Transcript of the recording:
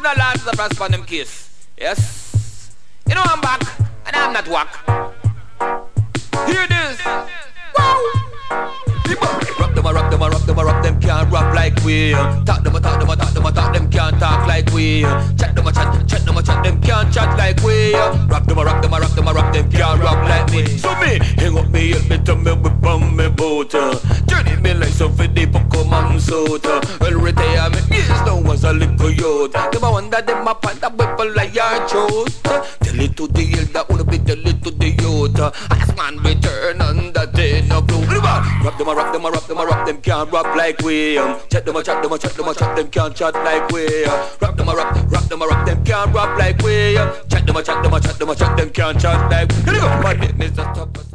original answers of Raspan them case. Yes. You know I'm back, and I'm not whack. Hear this. Wow. Rock them can't rap like we. Talk them, them can't talk like we. Chat them, them can't chat like we. Rock them can't rap like me. So me, hang up me, help me to me whip on me boat. Journey me like some for the Pokemon suit. Well, retirement years now was a little youth. Them a wonder them a pant a weapon like your throat. Tell it to the elder, wanna be tell it to the youth. As man return on the tin of blue. Rock them can't rap like we. Chat them, them can't chat like we. Rock them can't rap like we. Chat them, them can't chat like we. Here we go, my name is the top.